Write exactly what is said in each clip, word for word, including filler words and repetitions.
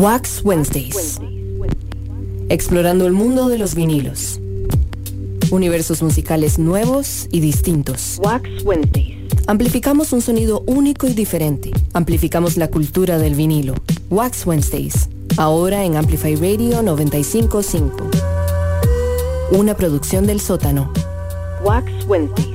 Wax Wednesdays. Explorando el mundo de los vinilos. Universos musicales nuevos y distintos. Wax Wednesdays. Amplificamos un sonido único y diferente. Amplificamos la cultura del vinilo. Wax Wednesdays. Ahora en Amplify Radio noventa y cinco punto cinco. Una producción del Sótano. Wax Wednesdays.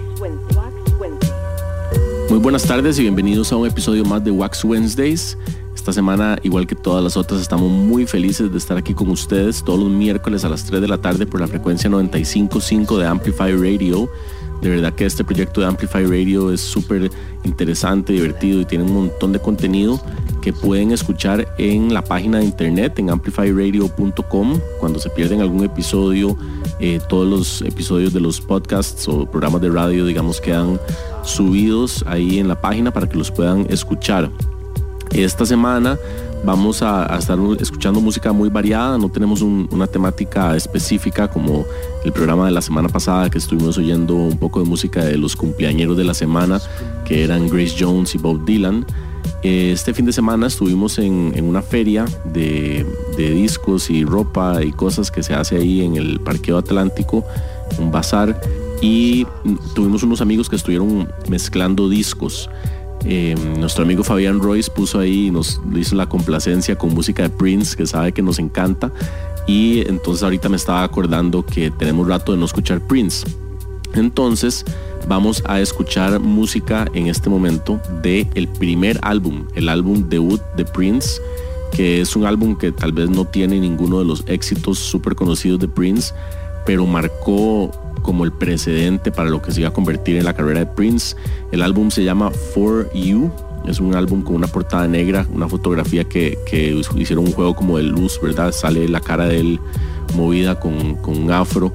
Muy buenas tardes y bienvenidos a un episodio más de Wax Wednesdays. Esta semana, igual que todas las otras, estamos muy felices de estar aquí con ustedes todos los miércoles a las tres de la tarde por la frecuencia noventa y cinco punto cinco de Amplify Radio. De verdad que este proyecto de Amplify Radio es súper interesante, divertido y tiene un montón de contenido que pueden escuchar en la página de internet en amplify radio punto com. Cuando se pierden algún episodio, eh, todos los episodios de los podcasts o programas de radio, digamos, quedan subidos ahí en la página para que los puedan escuchar. Esta semana vamos a, a estar escuchando música muy variada. No tenemos un, una temática específica como el programa de la semana pasada, que estuvimos oyendo un poco de música de los cumpleañeros de la semana, que eran Grace Jones y Bob Dylan. Este fin de semana estuvimos en, en una feria de, de discos y ropa y cosas que se hace ahí en el Parqueo Atlántico, un bazar, y tuvimos unos amigos que estuvieron mezclando discos. Eh, nuestro amigo Fabián Royce puso ahí, nos hizo la complacencia con música de Prince, que sabe que nos encanta, y entonces ahorita me estaba acordando que tenemos rato de no escuchar Prince. Entonces vamos a escuchar música en este momento de el primer álbum, el álbum debut de Prince, que es un álbum que tal vez no tiene ninguno de los éxitos súper conocidos de Prince, pero marcó como el precedente para lo que se iba a convertir en la carrera de Prince. El álbum se llama For You. Es un álbum con una portada negra, una fotografía que, que hicieron un juego como de luz, ¿verdad? Sale la cara de él movida con, con un afro,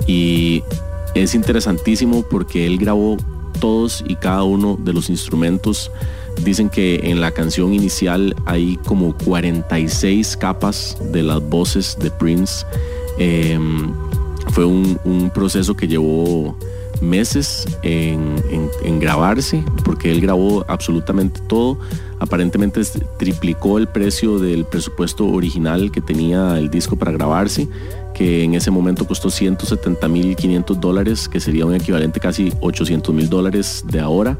y es interesantísimo porque él grabó todos y cada uno de los instrumentos. Dicen que en la canción inicial hay como cuarenta y seis capas de las voces de Prince. Eh, fue un, un proceso que llevó meses en, en, en grabarse, porque él grabó absolutamente todo. Aparentemente triplicó el precio del presupuesto original que tenía el disco para grabarse, que en ese momento costó ciento setenta mil quinientos dólares, que sería un equivalente casi ochocientos mil dólares de ahora.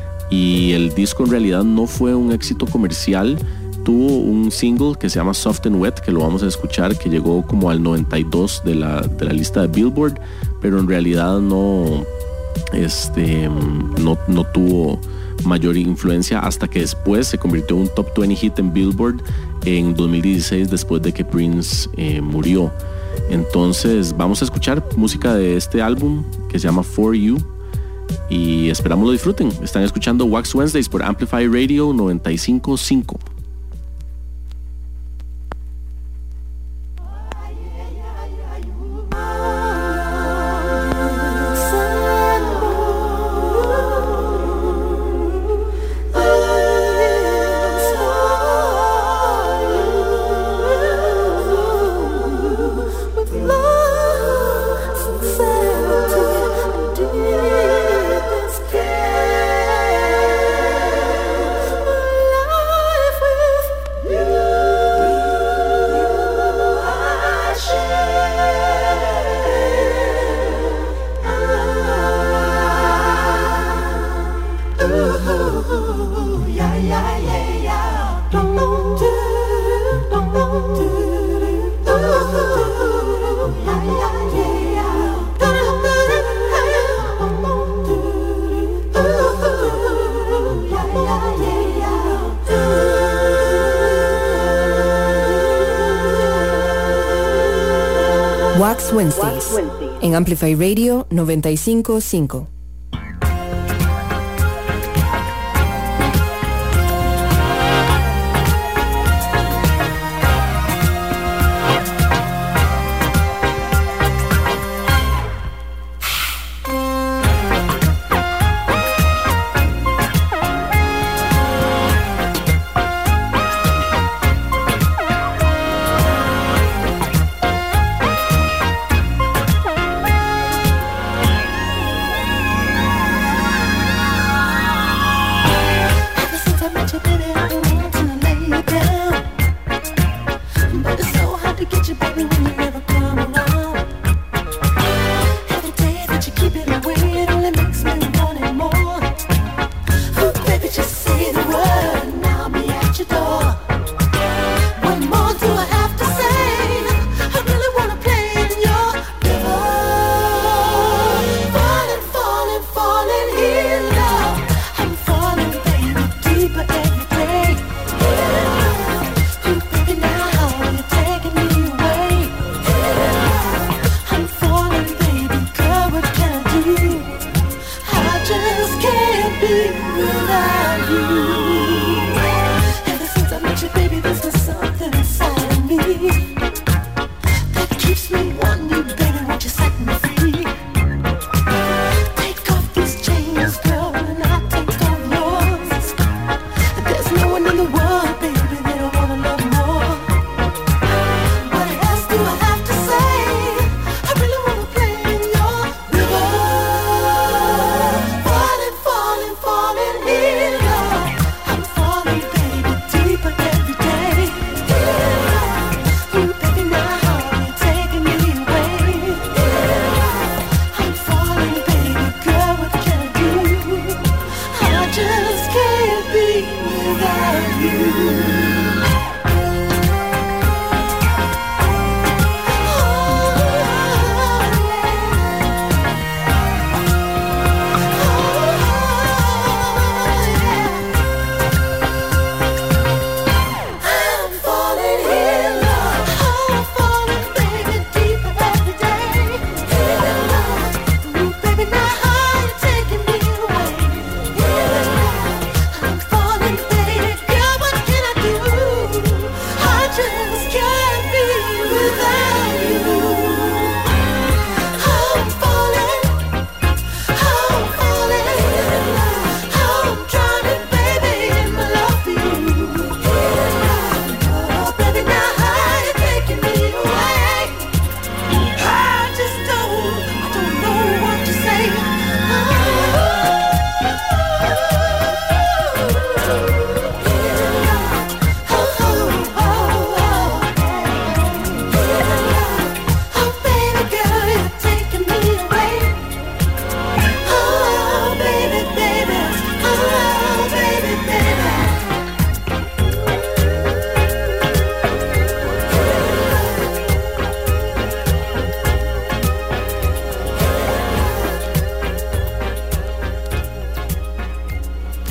Y el disco en realidad no fue un éxito comercial. Tuvo un single que se llama Soft and Wet, que lo vamos a escuchar, que llegó como al noventa y dos de la, de la lista de Billboard, pero en realidad no, este, no, no tuvo mayor influencia hasta que después se convirtió en un top veinte hit en Billboard en dos mil dieciséis, después de que Prince eh, murió. Entonces vamos a escuchar música de este álbum que se llama For You y esperamos lo disfruten. Están escuchando Wax Wednesdays por Amplify Radio noventa y cinco punto cinco. Wax Wednesdays en Amplify Radio noventa y cinco punto cinco.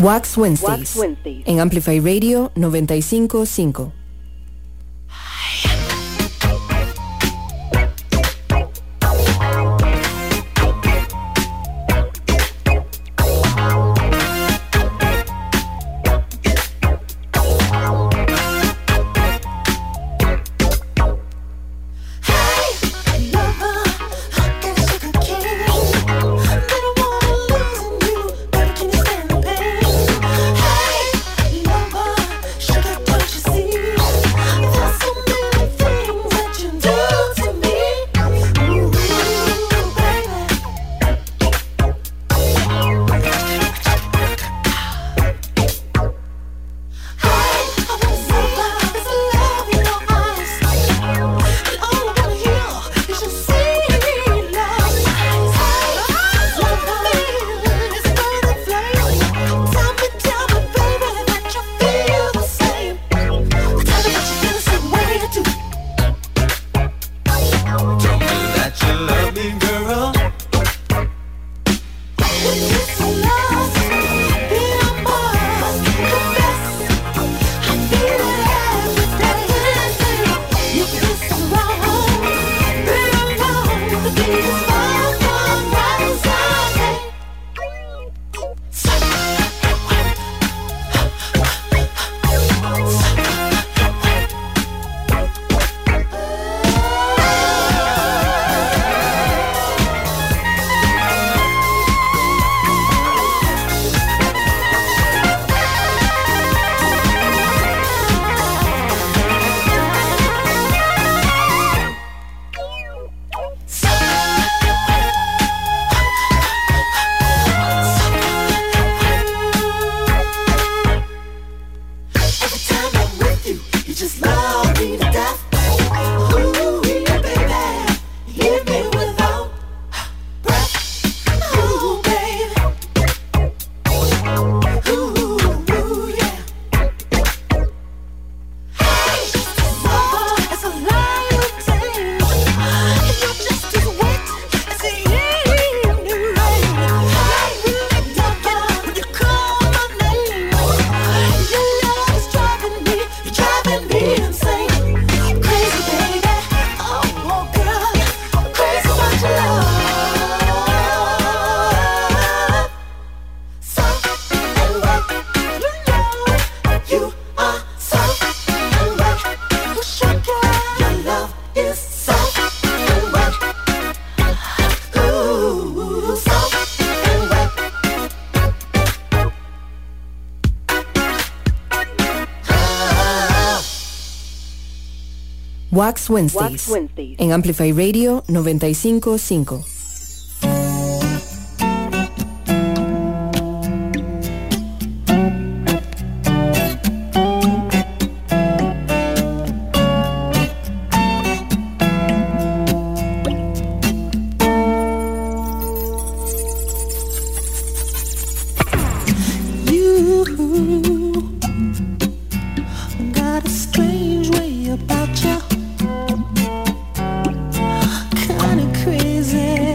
Wax Wednesdays, Wax Wednesdays en Amplify Radio noventa y cinco punto cinco. Wax Wednesdays, Wax Wednesdays en Amplify Radio noventa y cinco punto cinco. Kinda crazy.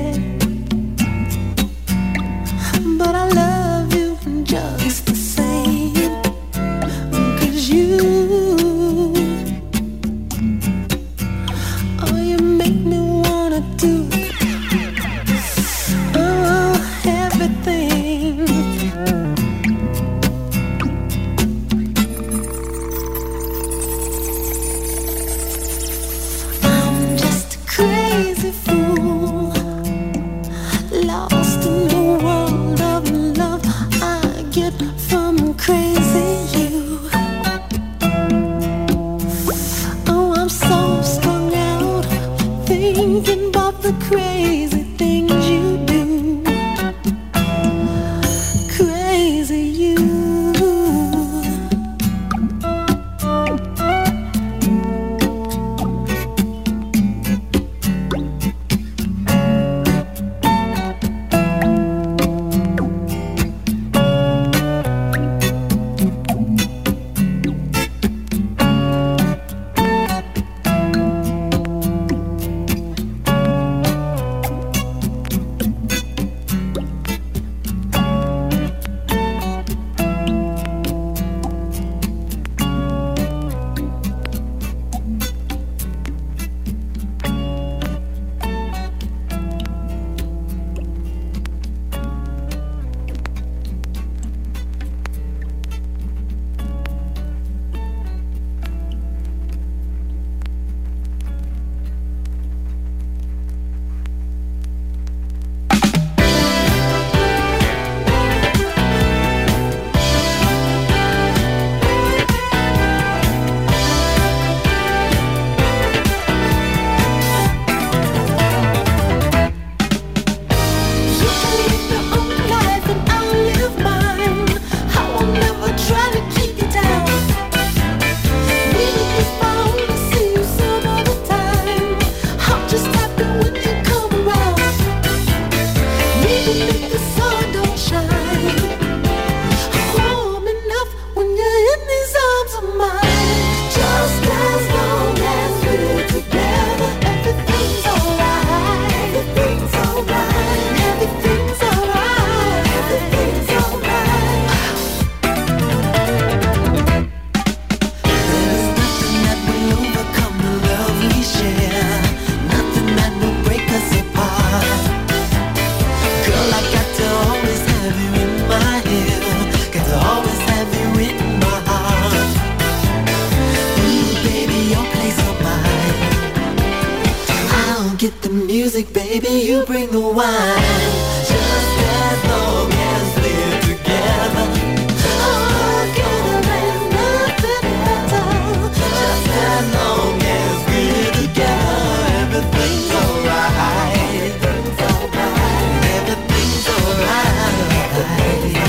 have you in my head. Got to always have you in my heart. Ooh, baby, your place or mine. I'll get the music, baby, you bring the wine. Just as long as we're together. Oh, together there's nothing better. Just as long as we're together, everything's alright. Everything's alright. Everything's alright. Everything's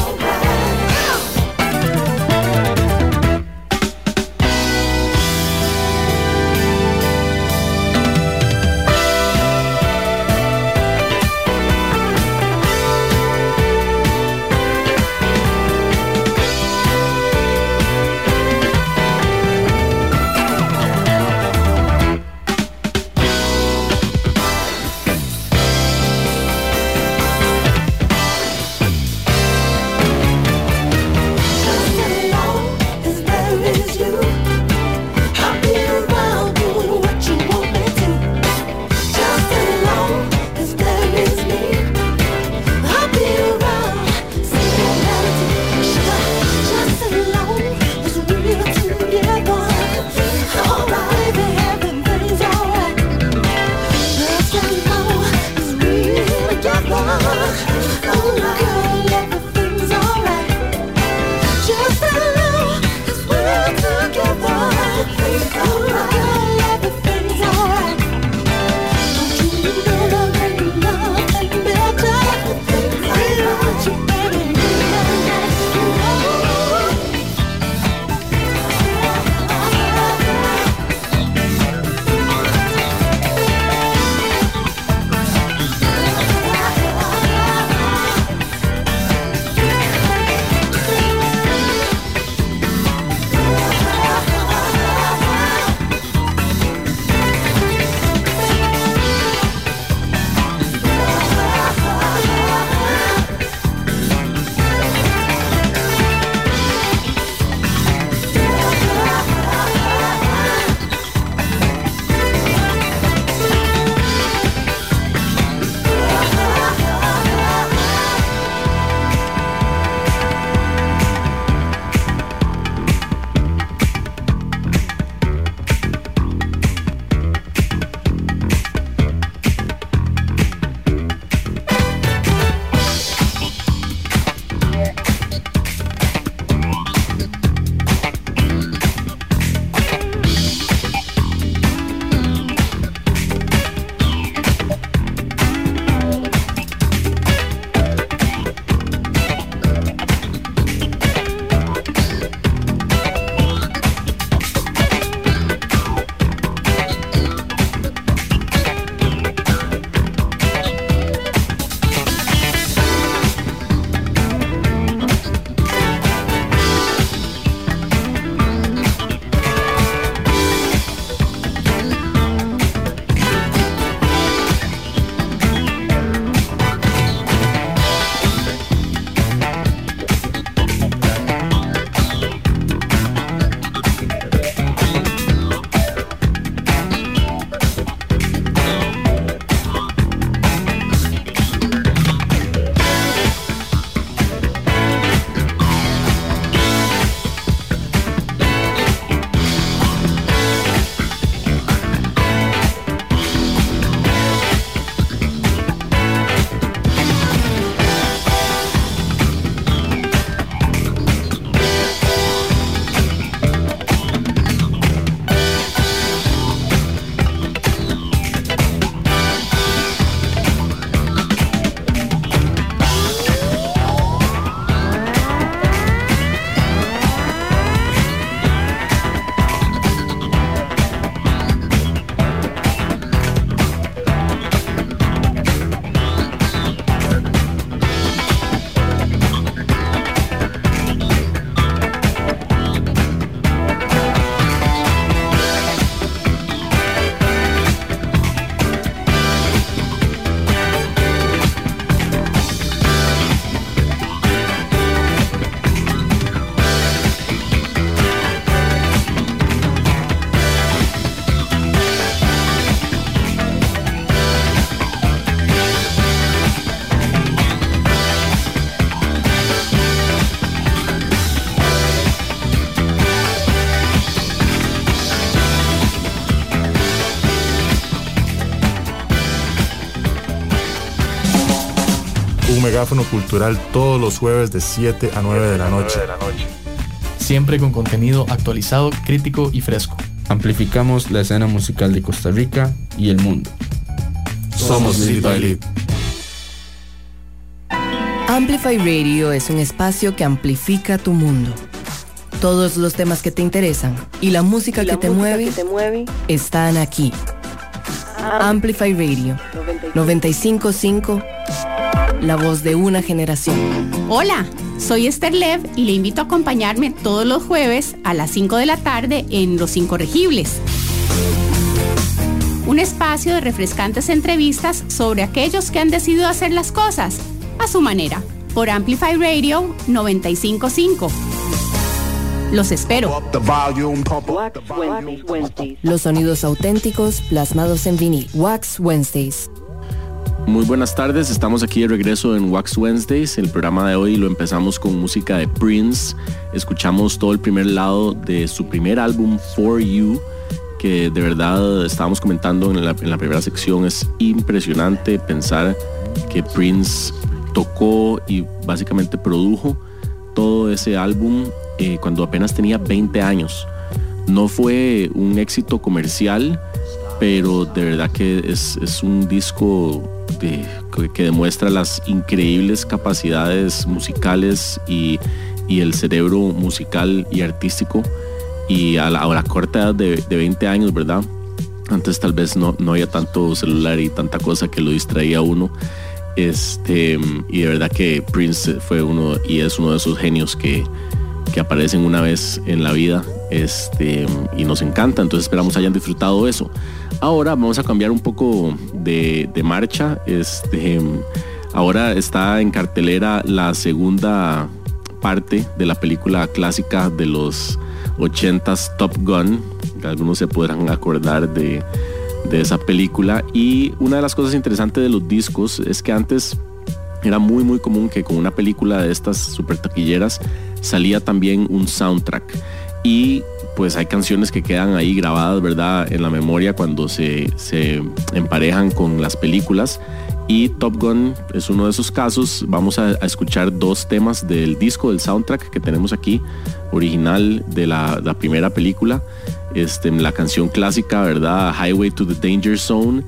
alright. un megáfono cultural todos los jueves de siete a nueve de la noche. Siempre con contenido actualizado, crítico y fresco. Amplificamos la escena musical de Costa Rica y el mundo. Somos Lead by Lead. Amplify Radio es un espacio que amplifica tu mundo. Todos los temas que te interesan y la música, y la que, te música mueve, que te mueve están aquí. Amplify Radio noventa y cinco punto cinco, la voz de una generación. Hola, soy Esther Lev y le invito a acompañarme todos los jueves a las cinco de la tarde en Los Incorregibles. Un espacio de refrescantes entrevistas sobre aquellos que han decidido hacer las cosas a su manera, por Amplify Radio noventa y cinco punto cinco. Los espero. Los sonidos auténticos plasmados en vinil. Wax Wednesdays. Muy buenas tardes, estamos aquí de regreso en Wax Wednesdays. El programa de hoy lo empezamos con música de Prince. Escuchamos todo el primer lado de su primer álbum, For You, que de verdad estábamos comentando en la, en la primera sección. Es impresionante pensar que Prince tocó y básicamente produjo todo ese álbum eh, cuando apenas tenía veinte años. No fue un éxito comercial, pero de verdad que es, es un disco de, que demuestra las increíbles capacidades musicales y, y el cerebro musical y artístico. Y a la, a la corta edad de, de veinte años, ¿verdad? Antes tal vez no, no había tanto celular y tanta cosa que lo distraía a uno. Este, y de verdad que Prince fue uno y es uno de esos genios que, que aparecen una vez en la vida, este, y nos encanta. Entonces esperamos hayan disfrutado eso. Ahora vamos a cambiar un poco de, de marcha. Este, ahora está en cartelera la segunda parte de la película clásica de los ochentas, Top Gun. Algunos se podrán acordar de de esa película. Y una de las cosas interesantes de los discos es que antes era muy muy común que con una película de estas super taquilleras salía también un soundtrack, y pues hay canciones que quedan ahí grabadas, ¿verdad?, en la memoria cuando se, se emparejan con las películas, y Top Gun es uno de esos casos. Vamos a, a escuchar dos temas del disco, del soundtrack que tenemos aquí, original de la, la primera película. Este, la canción clásica, ¿verdad?, Highway to the Danger Zone,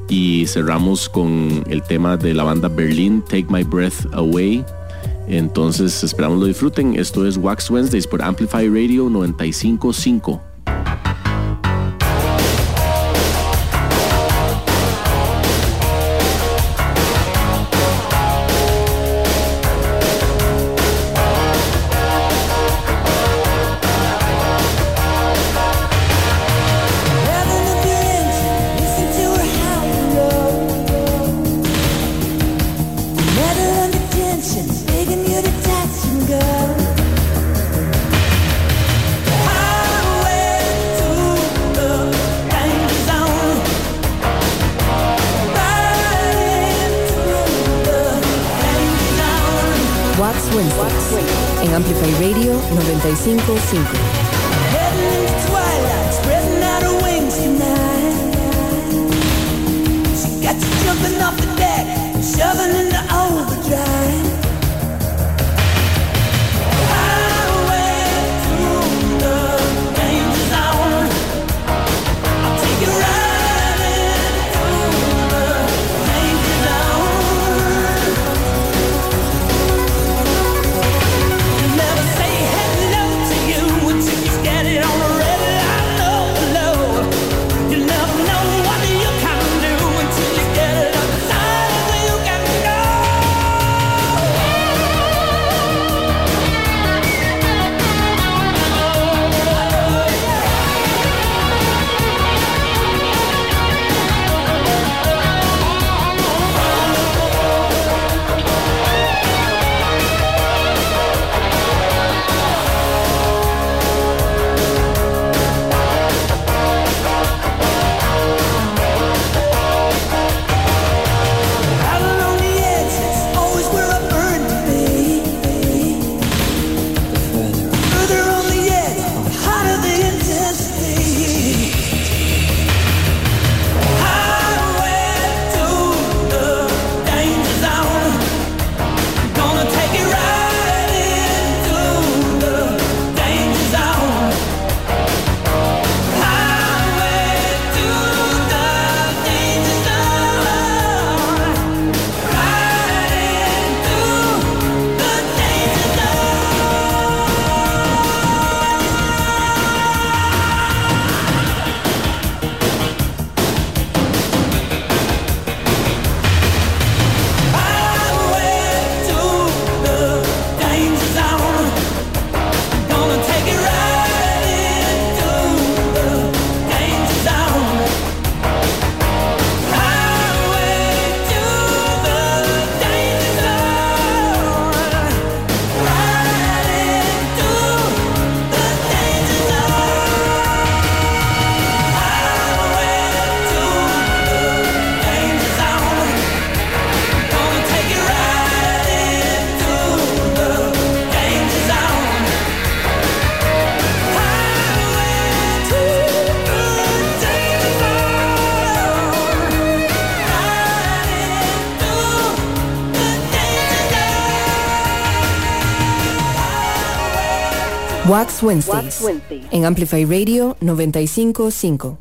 y cerramos con el tema de la banda Berlin, Take My Breath Away. Entonces esperamos lo disfruten. Esto es Wax Wednesdays por Amplify Radio noventa y cinco punto cinco. En Amplify Radio noventa y cinco punto cinco. Never know what you can do until you get it outside where you can go. Wax Wednesdays, en Amplify Radio noventa y cinco punto cinco.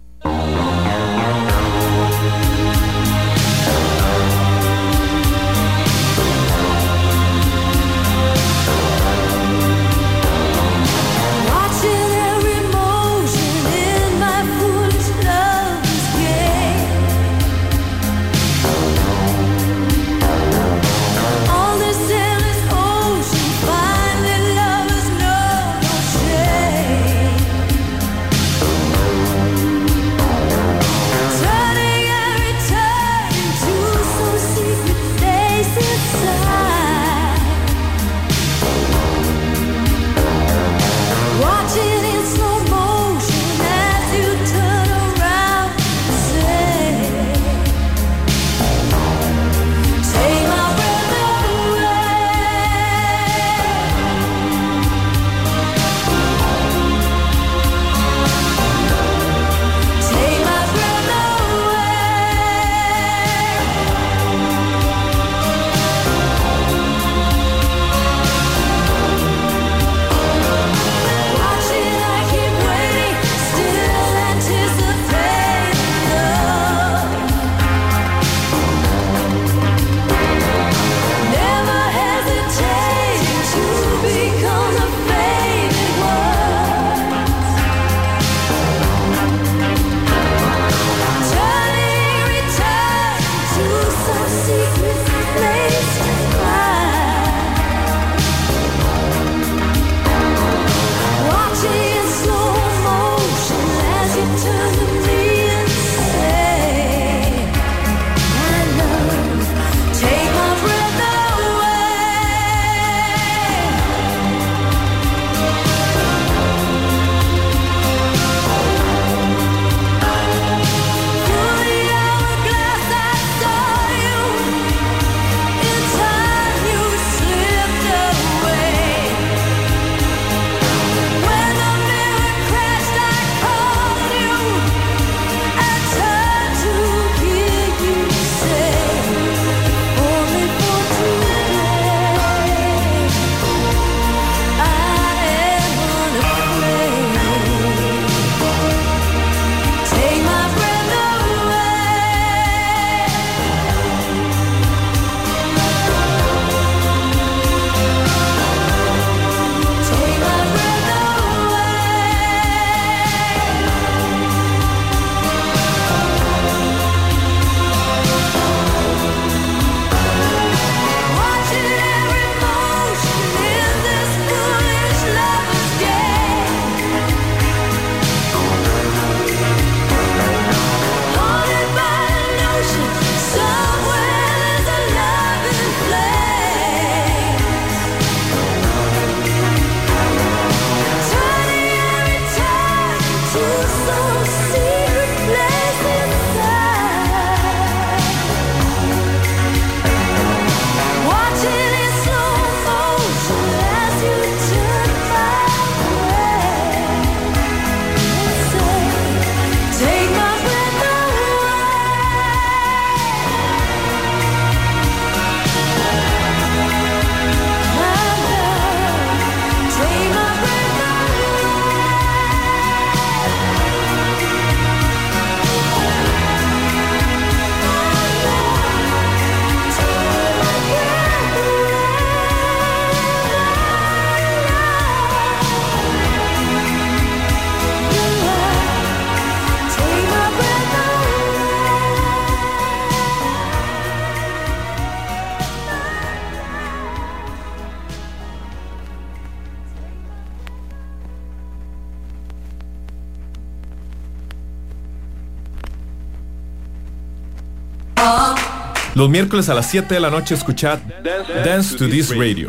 Los miércoles a las siete de la noche escuchad Dance to This Radio.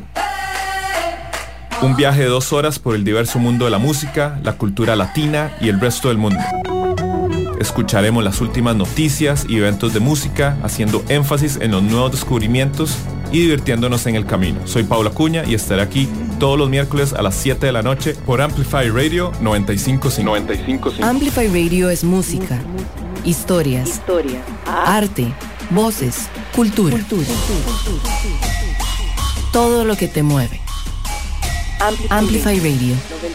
Un viaje de dos horas por el diverso mundo de la música, la cultura latina y el resto del mundo. Escucharemos las últimas noticias y eventos de música, haciendo énfasis en los nuevos descubrimientos y divirtiéndonos en el camino. Soy Paula Acuña y estaré aquí todos los miércoles a las siete de la noche por Amplify Radio noventa y cinco punto cinco. Amplify Radio es música, historias, Historia. arte, voces, cultura. cultura. Todo lo que te mueve. Amplify Radio.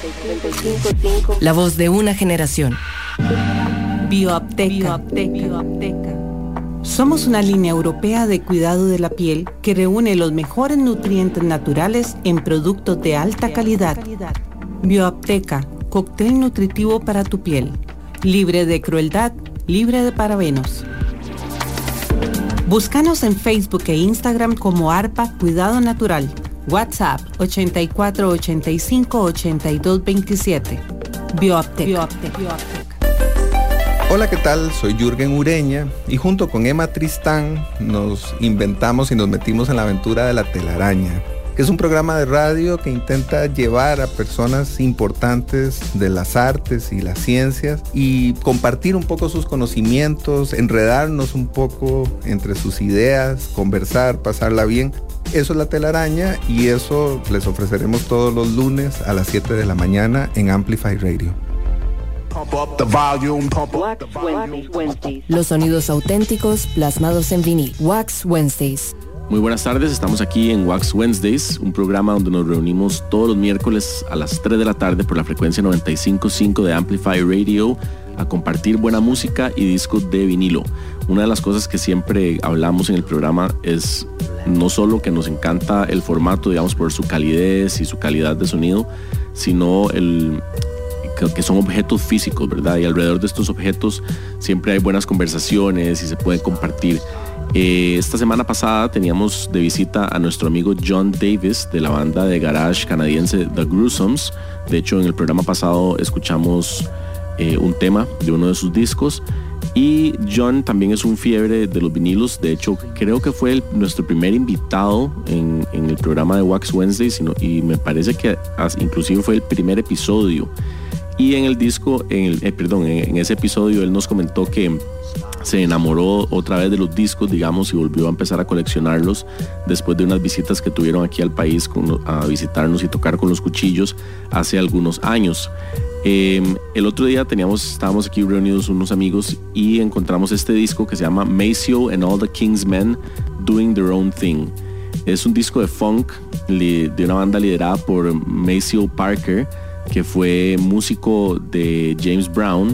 La voz de una generación. Bioapteca. Bioapteca. Somos una línea europea de cuidado de la piel que reúne los mejores nutrientes naturales en productos de alta calidad. Bioapteca, cóctel nutritivo para tu piel. Libre de crueldad, libre de parabenos. Búscanos en Facebook e Instagram como ARPA Cuidado Natural. WhatsApp ochenta y cuatro ochenta y cinco ochenta y dos veintisiete. Bioapteca. Bioapteca. Bioapteca. Hola, ¿qué tal? Soy Jürgen Ureña y junto con Emma Tristán nos inventamos y nos metimos en la aventura de La Telaraña, que es un programa de radio que intenta llevar a personas importantes de las artes y las ciencias y compartir un poco sus conocimientos, enredarnos un poco entre sus ideas, conversar, pasarla bien. Eso es La Telaraña y eso les ofreceremos todos los lunes a las siete de la mañana en Amplify Radio. Los sonidos auténticos plasmados en vinil. Wax Wednesdays. Muy buenas tardes, estamos aquí en Wax Wednesdays, un programa donde nos reunimos todos los miércoles a las tres de la tarde por la frecuencia noventa y cinco punto cinco de Amplify Radio a compartir buena música y discos de vinilo. Una de las cosas que siempre hablamos en el programa es no solo que nos encanta el formato, digamos, por su calidez y su calidad de sonido, sino el... que son objetos físicos, ¿verdad? Y alrededor de estos objetos siempre hay buenas conversaciones y se pueden compartir. Eh, esta semana pasada teníamos de visita a nuestro amigo John Davis de la banda de garage canadiense The Gruesomes. De hecho, en el programa pasado escuchamos eh, un tema de uno de sus discos. Y John también es un fiebre de los vinilos. De hecho, creo que fue el, nuestro primer invitado en, en el programa de Wax Wednesday, sino, y me parece que inclusive fue el primer episodio. Y en el disco, en el, eh, perdón, en, en ese episodio él nos comentó que se enamoró otra vez de los discos, digamos, y volvió a empezar a coleccionarlos después de unas visitas que tuvieron aquí al país con, a visitarnos y tocar con los cuchillos hace algunos años. Eh, el otro día teníamos, estábamos aquí reunidos unos amigos y encontramos este disco que se llama Maceo and All the King's Men Doing Their Own Thing. Es un disco de funk de una banda liderada por Maceo Parker, que fue músico de James Brown,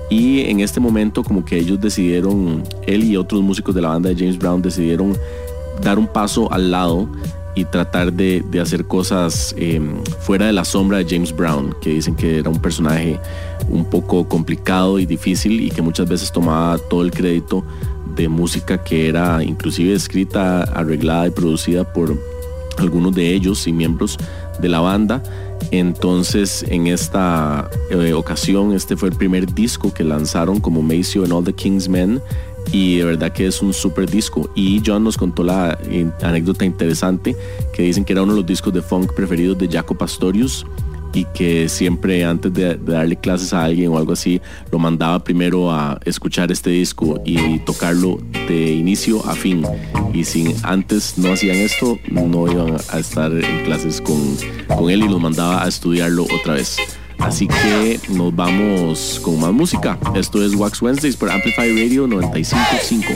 y en este momento como que ellos decidieron, él y otros músicos de la banda de James Brown decidieron dar un paso al lado y tratar de, de hacer cosas eh, fuera de la sombra de James Brown, que dicen que era un personaje un poco complicado y difícil y que muchas veces tomaba todo el crédito de música que era inclusive escrita, arreglada y producida por algunos de ellos y miembros de la banda. Entonces en esta eh, ocasión este fue el primer disco que lanzaron como Maceo and All the King's Men, y de verdad que es un super disco. Y John nos contó la eh, anécdota interesante que dicen que era uno de los discos de funk preferidos de Jaco Pastorius, y que siempre antes de, de darle clases a alguien o algo así lo mandaba primero a escuchar este disco y tocarlo de inicio a fin, y si antes no hacían esto no iban a estar en clases con, con él, y los mandaba a estudiarlo otra vez. Así que nos vamos con más música. Esto es Wax Wednesdays por Amplify Radio noventa y cinco punto cinco.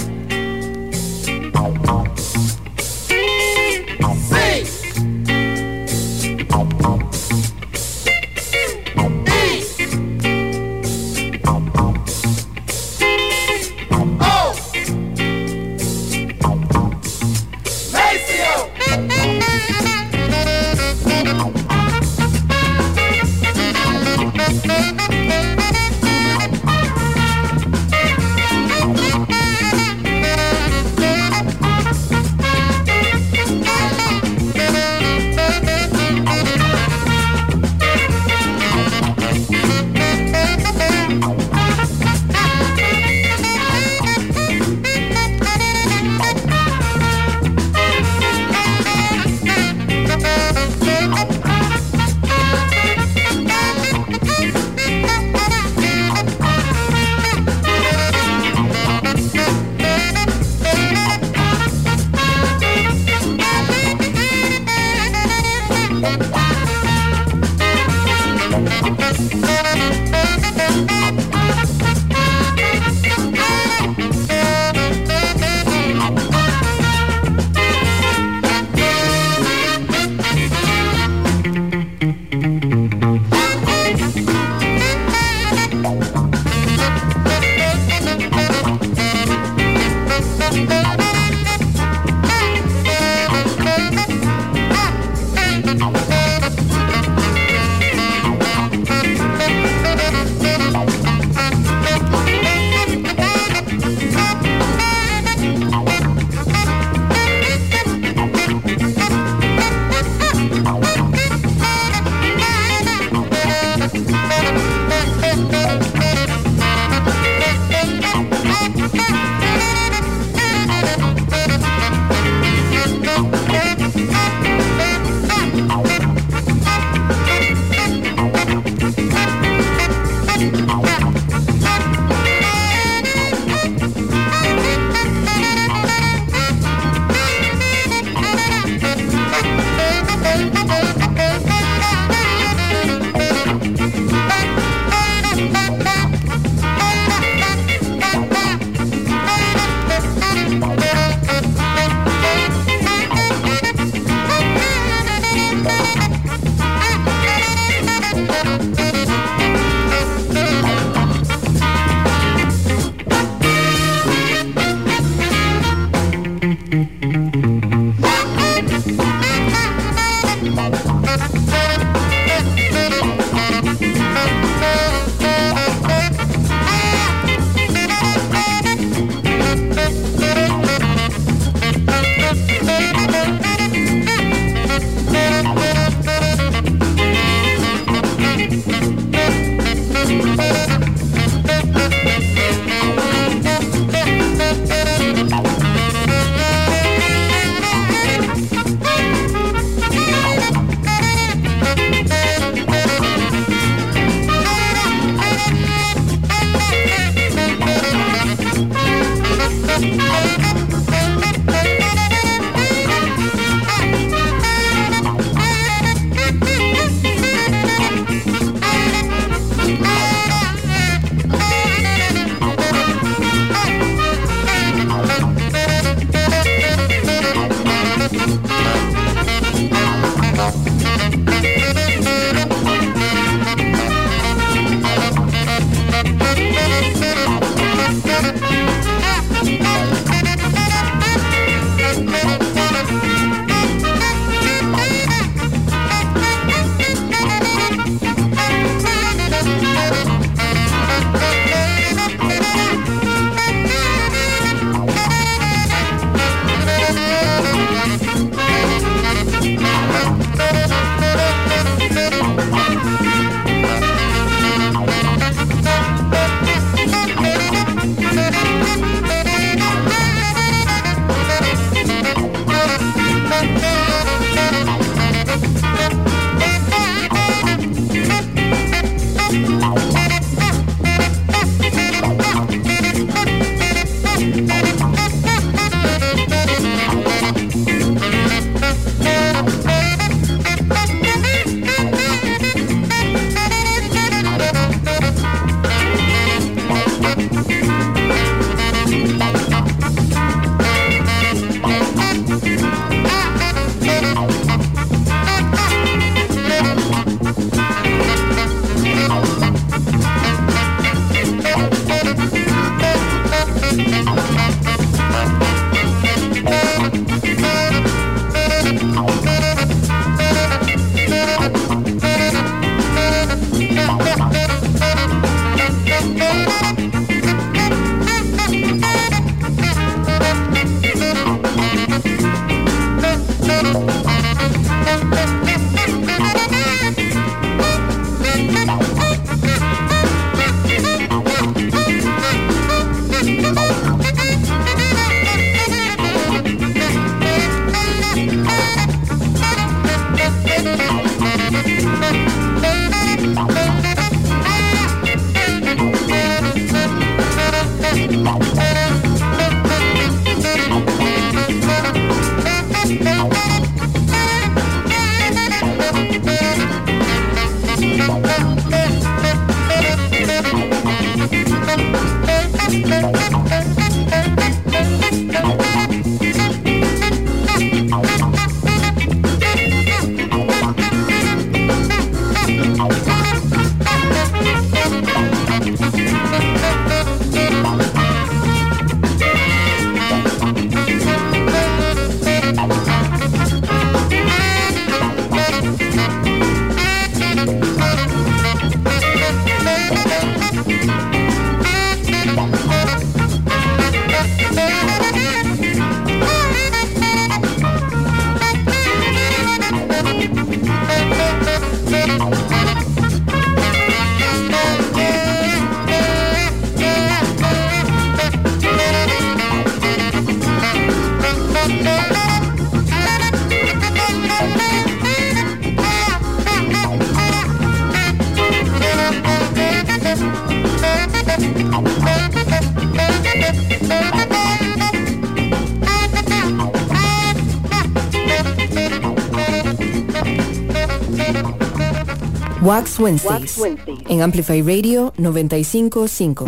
Wax Wednesdays, en Amplify Radio noventa y cinco punto cinco.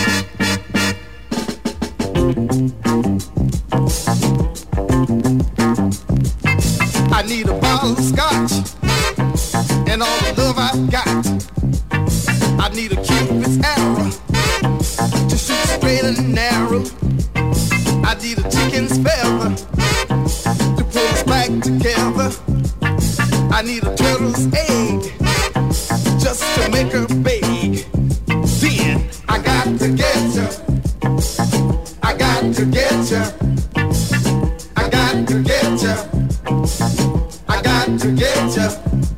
I need a bottle of scotch and all the love I've got. I need a Cupid's arrow to shoot straight and narrow. I need a chicken's feather to pull us back together. I need a turtle's egg just to make her beg. Then I got to get ya. I got to get ya. I got to get ya. I got to get ya.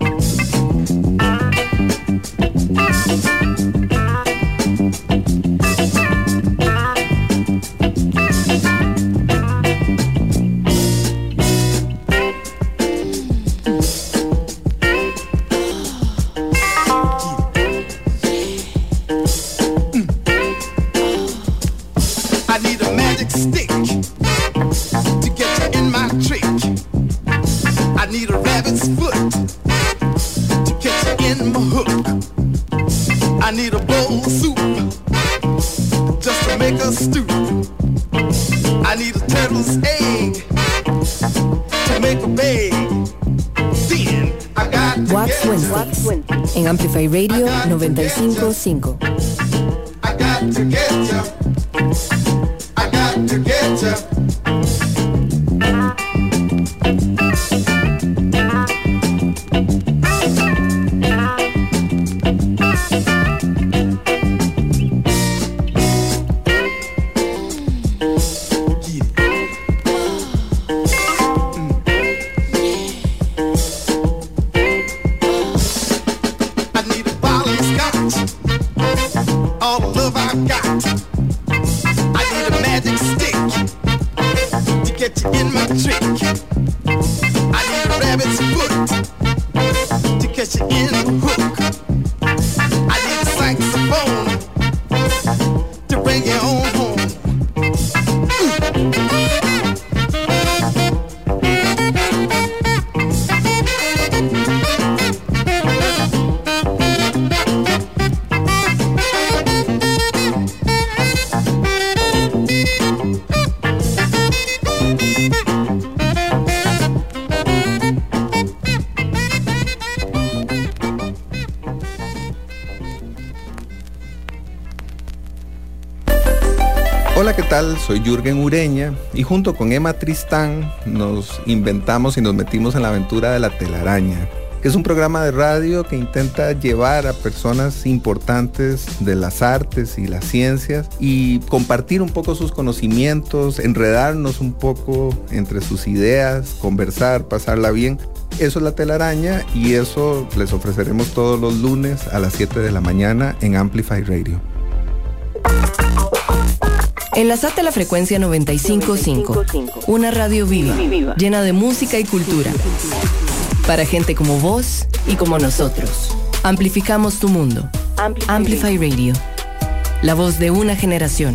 I need a bowl of soup just to make a stew. I need a turtle's egg to make a bed. Then I got to Wax Wednesdays en Amplify Radio noventa y cinco punto cinco. I got to get ya. I got to get ya. Hola, ¿qué tal? Soy Jürgen Ureña y junto con Emma Tristán nos inventamos y nos metimos en la aventura de La Telaraña, que es un programa de radio que intenta llevar a personas importantes de las artes y las ciencias y compartir un poco sus conocimientos, enredarnos un poco entre sus ideas, conversar, pasarla bien. Eso es La Telaraña y eso les ofreceremos todos los lunes a las siete de la mañana en Amplify Radio. Enlazate a la frecuencia noventa y cinco punto cinco, una radio viva, llena de música y cultura. Para gente como vos y como nosotros. Amplificamos tu mundo. Amplify Radio. La voz de una generación.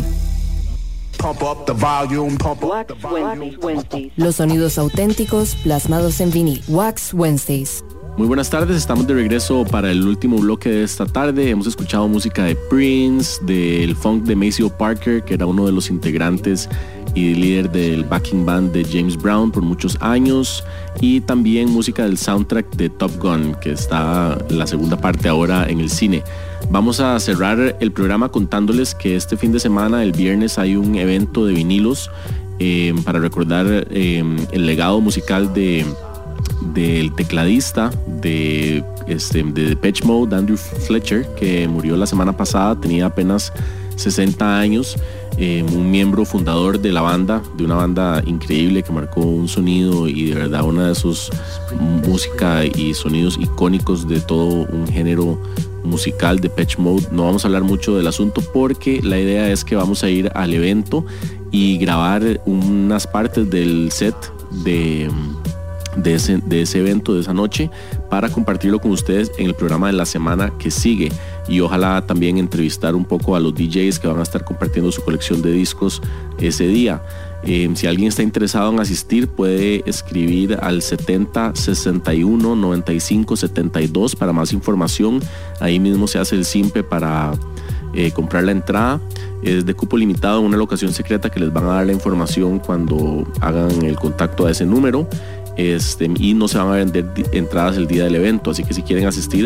Los sonidos auténticos plasmados en vinil. Wax Wednesdays. Muy buenas tardes, estamos de regreso para el último bloque de esta tarde. Hemos escuchado música de Prince, del funk de Maceo Parker, que era uno de los integrantes y líder del backing band de James Brown por muchos años, y también música del soundtrack de Top Gun, que está la segunda parte ahora en el cine. Vamos a cerrar el programa contándoles que este fin de semana, el viernes, hay un evento de vinilos eh, para recordar eh, el legado musical de del tecladista de, este, de Depeche Mode, Andrew Fletcher, que murió la semana pasada, tenía apenas sesenta años, eh, un miembro fundador de la banda, de una banda increíble que marcó un sonido y de verdad una de sus música y sonidos icónicos de todo un género musical, Depeche Mode. No vamos a hablar mucho del asunto porque la idea es que vamos a ir al evento y grabar unas partes del set de De ese, de ese evento, de esa noche, para compartirlo con ustedes en el programa de la semana que sigue, y ojalá también entrevistar un poco a los D Js que van a estar compartiendo su colección de discos ese día. Eh, si alguien está interesado en asistir, puede escribir al setenta, sesenta y uno, noventa y cinco, setenta y dos para más información. Ahí mismo se hace el simpe para eh, comprar la entrada. Es de cupo limitado en una locación secreta que les van a dar la información cuando hagan el contacto a ese número. Este, y no se van a vender entradas el día del evento, así que si quieren asistir,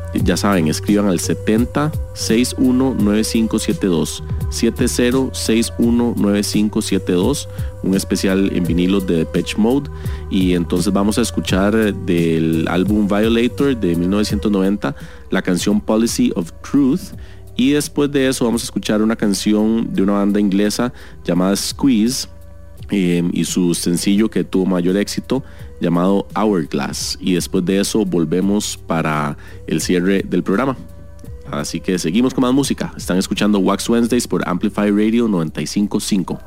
ya saben, escriban al setenta sesenta y uno noventa y cinco setenta y dos, setenta sesenta y uno noventa y cinco setenta y dos, un especial en vinilos de Depeche Mode. Y entonces vamos a escuchar del álbum Violator de mil novecientos noventa la canción Policy of Truth, y después de eso vamos a escuchar una canción de una banda inglesa llamada Squeeze, eh, y su sencillo que tuvo mayor éxito llamado Hourglass, y después de eso volvemos para el cierre del programa. Así que seguimos con más música. Están escuchando Wax Wednesdays por Amplify Radio noventa y cinco punto cinco.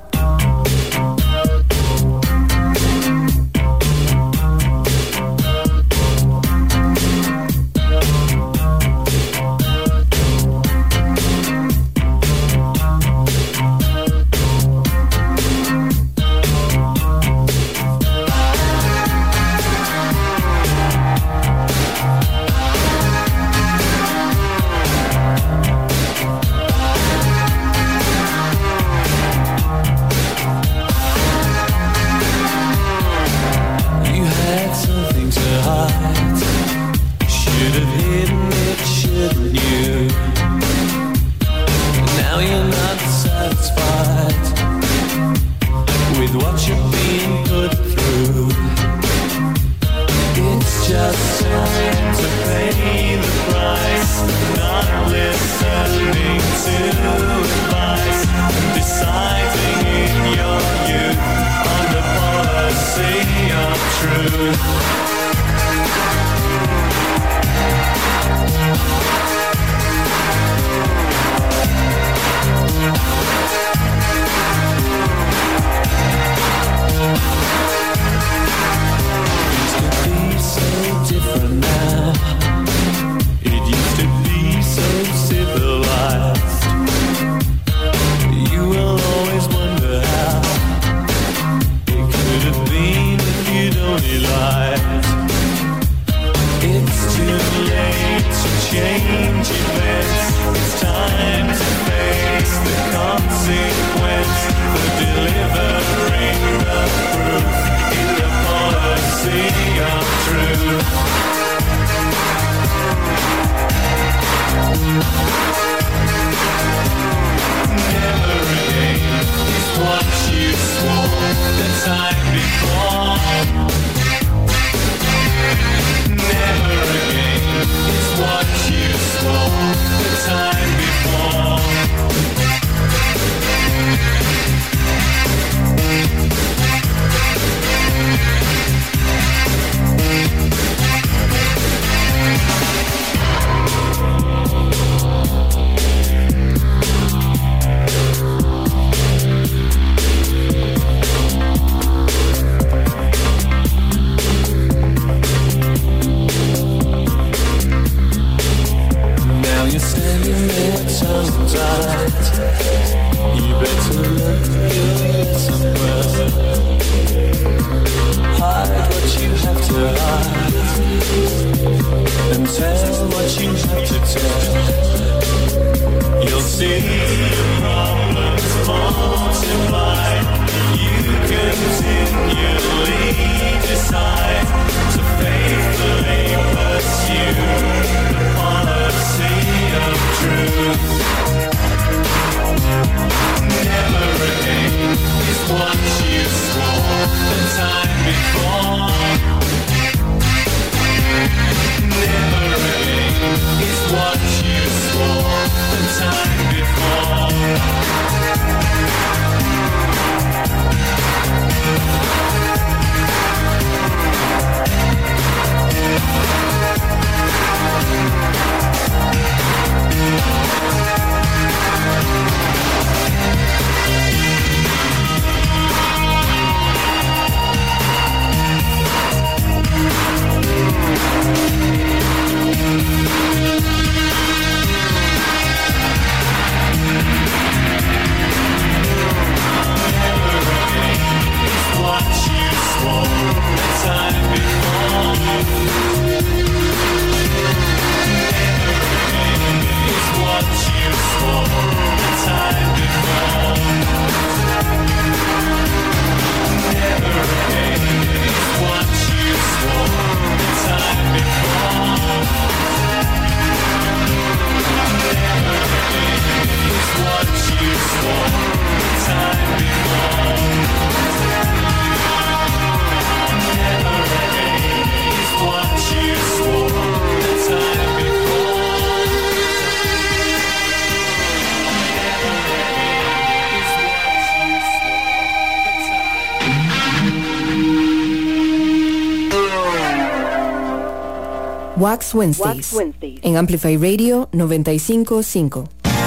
Wax Wednesdays, en Amplify Radio noventa y cinco punto cinco.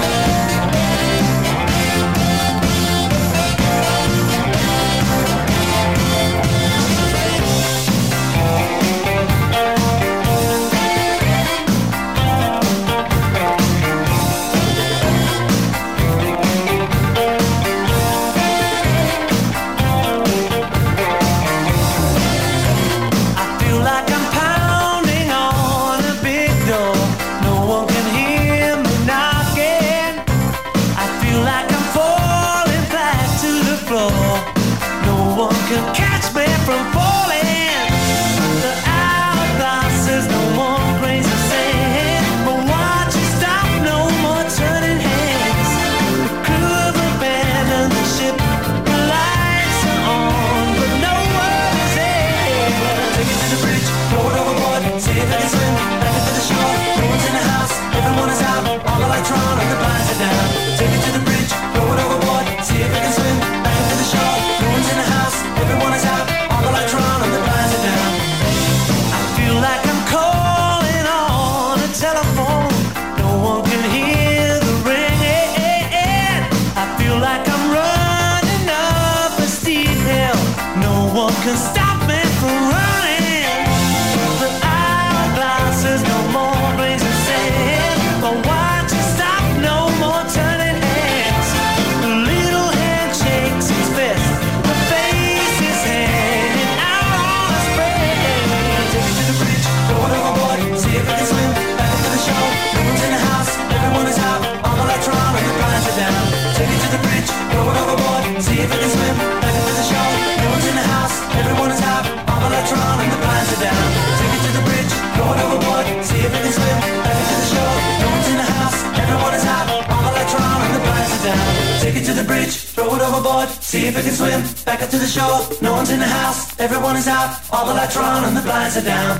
See if it can swim back up to the shore. No one's in the house, everyone is out. All the lights are on and the blinds are down.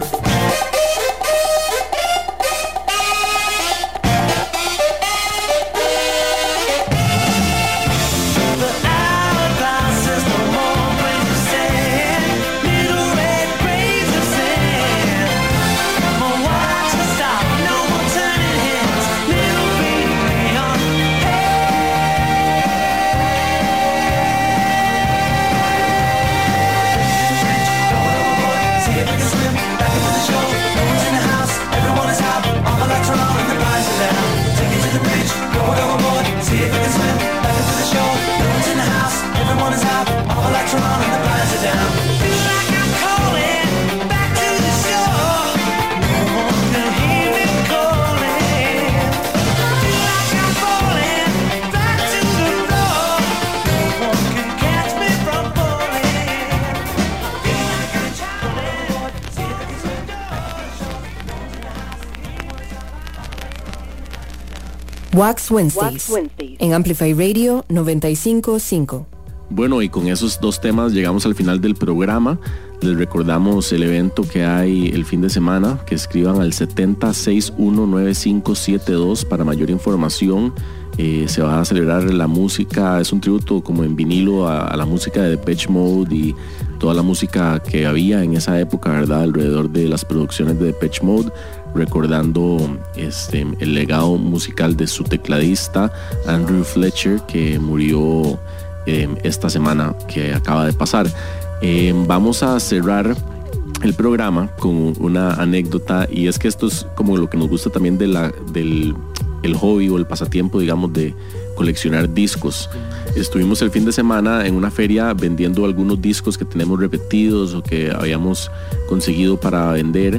Wax Wednesdays, en Amplify Radio noventa y cinco punto cinco. Bueno, y con esos dos temas llegamos al final del programa. Les recordamos el evento que hay el fin de semana, que escriban al setenta sesenta y uno noventa y cinco setenta y dos para mayor información. Eh, se va a celebrar la música, es un tributo como en vinilo a, a la música de Depeche Mode y toda la música que había en esa época, ¿verdad? Alrededor de las producciones de Depeche Mode, recordando este, el legado musical de su tecladista Andrew Fletcher, que murió eh, esta semana que acaba de pasar. Eh, vamos a cerrar el programa con una anécdota, y es que esto es como lo que nos gusta también de la, del el hobby o el pasatiempo, digamos, de coleccionar discos. Estuvimos el fin de semana en una feria vendiendo algunos discos que tenemos repetidos o que habíamos conseguido para vender,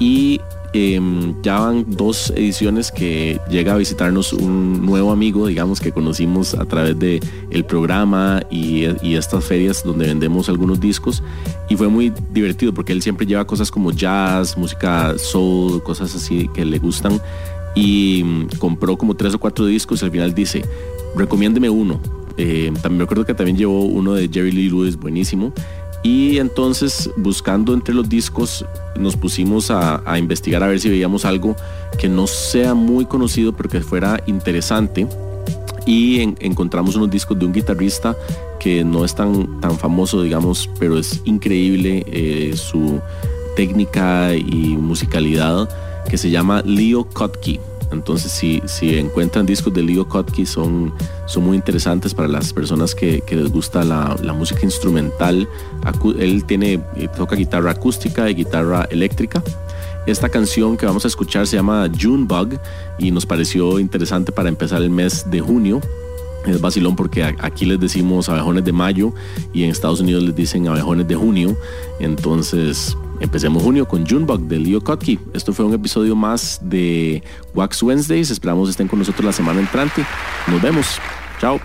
y eh, ya van dos ediciones que llega a visitarnos un nuevo amigo, digamos, que conocimos a través de el programa y, y estas ferias donde vendemos algunos discos, y fue muy divertido porque él siempre lleva cosas como jazz, música soul, cosas así que le gustan, y compró como tres o cuatro discos y al final dice, recomiéndeme uno. Eh, también me acuerdo que también llevó uno de Jerry Lee Lewis, buenísimo. Y entonces, buscando entre los discos, nos pusimos a, a investigar a ver si veíamos algo que no sea muy conocido pero que fuera interesante, y en, encontramos unos discos de un guitarrista que no es tan, tan famoso, digamos, pero es increíble eh, su técnica y musicalidad, que se llama Leo Kottke. Entonces si, si encuentran discos de Leo Kottke son, son muy interesantes para las personas que, que les gusta la, la música instrumental. Acu- él tiene, toca guitarra acústica y guitarra eléctrica. Esta canción que vamos a escuchar se llama Junebug y nos pareció interesante para empezar el mes de junio. Es vacilón porque aquí les decimos abejones de mayo y en Estados Unidos les dicen abejones de junio. Entonces empecemos junio con Junebug de Leo Kottke. Esto fue un episodio más de Wax Wednesdays. Esperamos estén con nosotros la semana entrante. Nos vemos. Chao.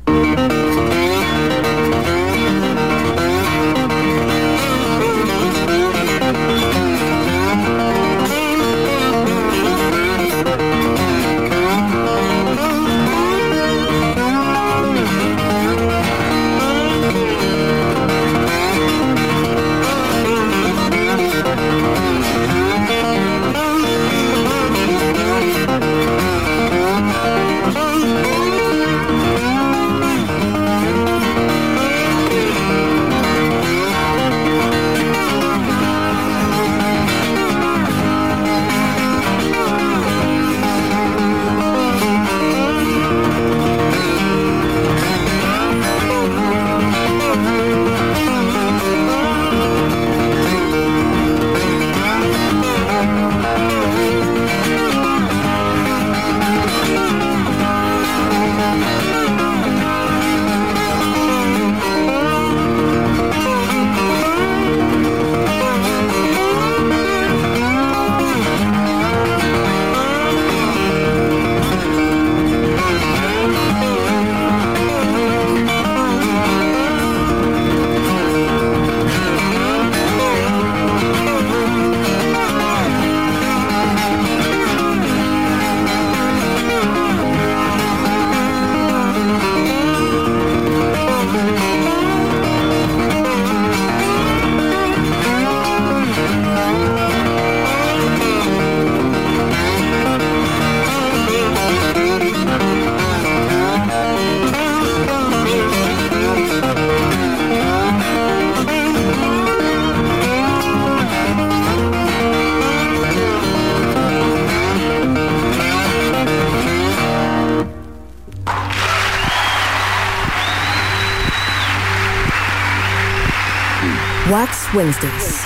Wax Wednesdays.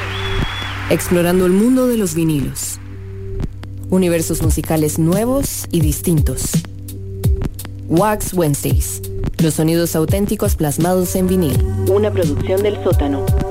Explorando el mundo de los vinilos. Universos musicales nuevos y distintos. Wax Wednesdays. Los sonidos auténticos plasmados en vinil. Una producción del Sótano.